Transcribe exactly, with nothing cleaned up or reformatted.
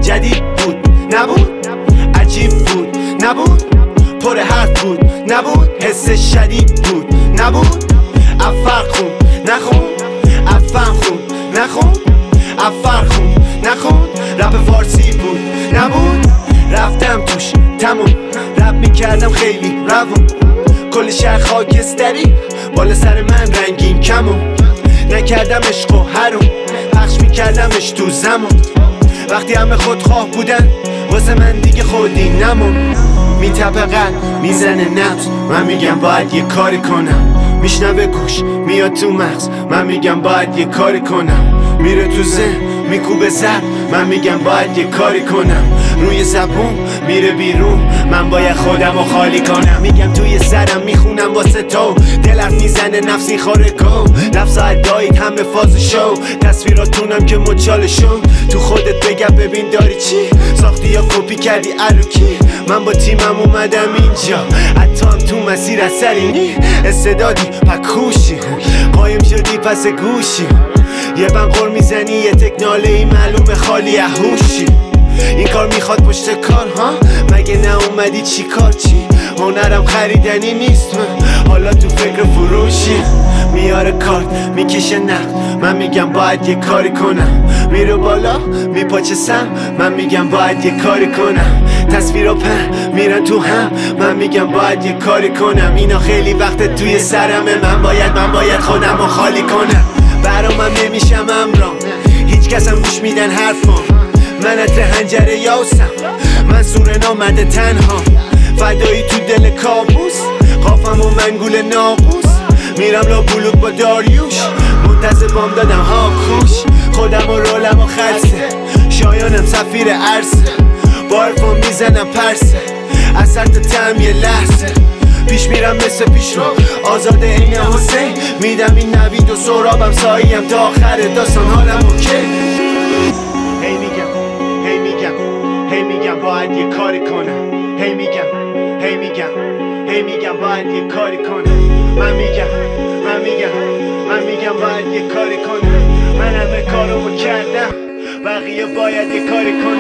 جدید بود نبود، عجیب بود نبود، پر حرف بود نبود، حس شدید بود نبود، افر خون نخون، افن خون نخون، افر خون نخون، رپ فارسی بود نبود، رفتم توش تموم، رپ میکردم خیلی روون، کل شهر خاکستری بالا سر من رنگین کمون، نکردم عشق و حروم، پخش میکردمش تو زمان، وقتی همه خودخواه بودن واسه من دیگه خودی نمون، میتپه قلب میزنه نبض، من میگم باید یه کاری کنم، میشنوه گوش میاد تو مغز، من میگم باید یه کاری کنم، میره تو ذهن میکوبه زد، من میگم باید یه کاری کنم، روی زبون میره بیرون، من باید خودمو خالی کنم، میگم توی سرم میخونم واسه تو، دلت میزنه نفسی خوره گو، لفظ ادایید همه فاز شو، تصویراتونم که مچاله شد، تو خودت بگم ببین داری چی ساختی یا کپی کردی الوکی، من با تیمم اومدم اینجا، حتی هم تو مسیر اثرینی، استعدادی پکوشی، قایم شدی پس گوشی، یه بنقر میزنی یه تکناله ای معلومه خالی هوشی، این کار میخواد پشت کار ها، مگه نه اومدی چی کار چی، هنرم خریدنی نیست، من حالا تو فکر فروشی، میاره کارت میکشه نقد، من میگم باید یه کاری کنم، میره بالا میپاچه سم، من میگم باید یه کاری کنم، تصویر و پن میرن تو هم، من میگم باید یه کاری کنم، اینا خیلی وقت توی سرمه، من باید من باید خودمو خالی کنم، برامم نمیشم امرام، هیچ کس هم گوش میدن حرفام، من اتر هنجره یاسم، من سور نامده تنها، فدایی تو دل کابوس، قافم و منگول ناقوس، میرم لا بلوک با داریوش، منتظر بام دادم ها کوش، خودم و رولم و خلصه، شایانم سفیر عرصه، با حرفام میزنم پرسه، اثر تا تم یه لحظه، پیش میرم مثل پیش رو آزاده این حسین، میدم این نوید و سرابم ساییم تا آخر داستان حالم اوکی، هی میگم هی میگم هی میگم باید یه کاری کنم، هی میگم هی میگم هی میگم باید یه کاری کنم، من میگم من میگم من میگم باید یه کاری کنم، من همه کارو کردم، بقیه باید یه کاری کنم.